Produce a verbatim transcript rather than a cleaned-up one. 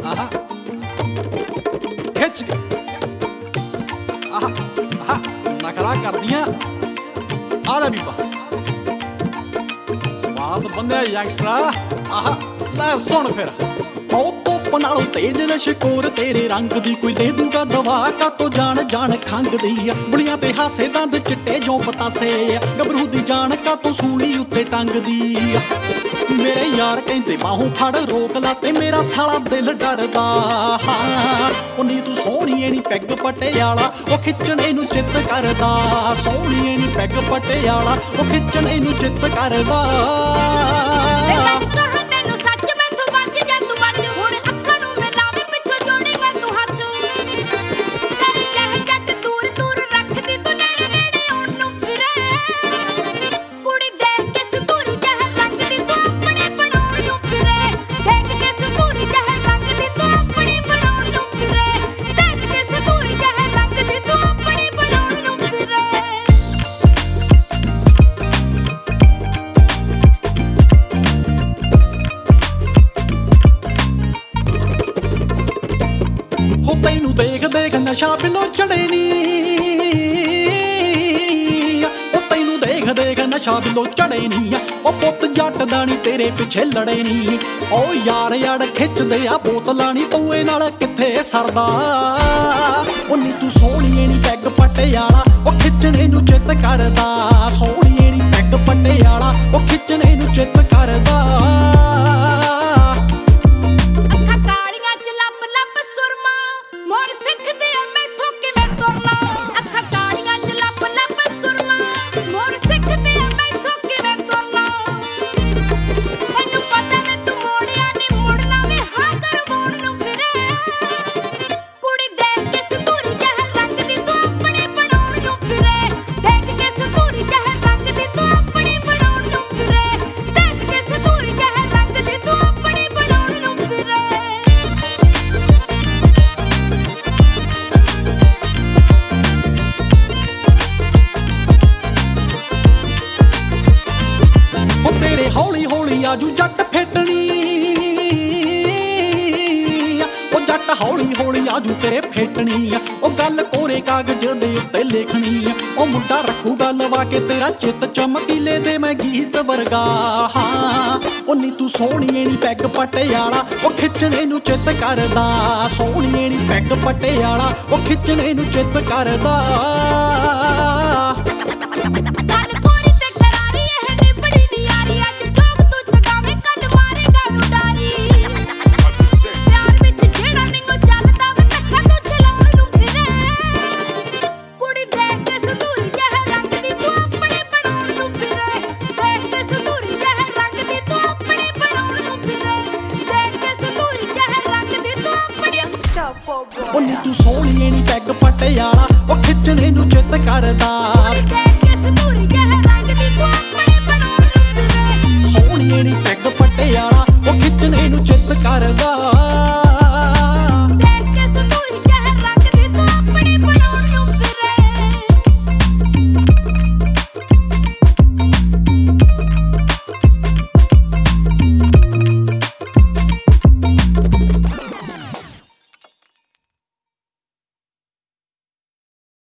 ਆਹਾ ਖਿੱਚ ਆਹਾ ਆਹਾ ਨਖਰਾ ਕਰਦੀਆਂ ਆ ਲੈ ਬੀਬਾ ਸਵਾਦ ਬੰਦਿਆ ਯੰਗਸਟਰਾ ਆਹਾ ਲੈ ਸੁਣ ਫਿਰ ਉਹ ਧੁੱਪ ਨਾਲੋਂ ਤੇਜ਼ ਲਸ਼ਕੋਰ ਤੇਰੇ ਰੰਗ ਦੀ ਕੋਈ ਦੇ ਦੂਗਾ ਦਵਾ ਕਾਤੋਂ ਜਾਣ ਜਾਣ ਖੰਗਦੀ ਆ ਬੁਲੀਆਂ ਤੇ ਹਾਸੇ ਦੰਦ ਚਿੱਟੇ ਜੋ ਪਤਾਸੇ ਗੱਭਰੂ ਦੀ ਜਾਣ ਕਾਤੋਂ ਸੂਲੀ ਉੱਤੇ ਟੰਗਦੀ ਆ ਮੇਰੇ ਯਾਰ ਕਹਿੰਦੇ ਬਾਹੋਂ ਫੜ ਰੋਕ ਲਾ ਤੇ ਮੇਰਾ ਸਾਲਾ ਦਿਲ ਡਰਦਾ ਹਾਂ ਉਨੀ ਤੂੰ ਸੋਹਣੀਏ ਨੀ ਪੈਗ ਪਟਿਆਲਾ ਉਹ ਖਿੱਚਣੇ ਨੂੰ ਚਿੱਤ ਕਰਦਾ ਸੋਹਣੀਏ ਨੀ ਪੈਗ ਪਟਿਆਲਾ ਉਹ ਖਿੱਚਣੇ ਨੂੰ ਚਿੱਤ ਕਰਦਾ ਹੋ ਤੈਨੂੰ ਦੇਖ ਦੇਖ ਨਸ਼ਾ ਬਿਲੋ ਚੜੇ ਨੀ ਉਹ ਤੈਨੂੰ ਦੇਖ ਦੇਖ ਨਸ਼ਾ ਬਿਲੋ ਚੜੇ ਨੀ ਉਹ ਪੁੱਤ ਜੱਟ ਦਾ ਨੀ ਤੇਰੇ ਪਿੱਛੇ ਲੜੇ ਨੀ ਉਹ ਯਾਰ ਯਾਰ ਖਿੱਚਦੇ ਆ ਬੋਤਲਾਂ ਨੀ ਪੂਏ ਨਾਲ ਕਿੱਥੇ ਸਰਦਾ ਉਨੀ ਤੂੰ ਸੋਹਣੀਏ ਨੀ ਪੈਗ ਪਟਿਆਲਾ ਉਹ ਖਿੱਚਣੇ ਨੂੰ ਚਿੱਤ ਕਰਦਾ ਸੋਹਣੀਏ ਨੀ ਪੈਗ ਪਟਿਆਲਾ ਉਹ ਖਿੱਚਣੇ ਨੂੰ ਚਿੱਤ ਕਰਦਾ ਹੌਲੀ ਹੌਲੀ ਆਜੂ ਜੱਟ ਫੇਟਣੀ ਉਹ ਜੱਟ ਹੌਲੀ ਹੌਲੀ ਆਜੂ ਤੇਰੇ ਫੇਟਣੀ ਉਹ ਗੱਲ ਕੋਰੇ ਕਾਗਜ਼ ਦੇ ਉੱਤੇ ਲਿਖਣੀ ਉਹ ਮੁੰਡਾ ਰੱਖੂਗਾ ਲਵਾ ਕੇ ਤੇਰਾ ਚਿੱਤ ਚਮਕੀਲੇ ਦੇ ਮੈਂ ਗੀਤ ਵਰਗਾ ਹਾਂ ਉਨੀ ਤੂੰ ਸੋਹਣੀਏ ਨੀ ਪੈਗ ਪਟਿਆਲਾ ਉਹ ਖਿੱਚਣੇ ਨੂੰ ਚਿੱਤ ਕਰਦਾ ਸੋਹਣੀਏ ਨੀ ਪੈਗ ਪਟਿਆਲਾ ਉਹ ਖਿੱਚਣੇ ਨੂੰ ਚਿੱਤ ਕਰਦਾ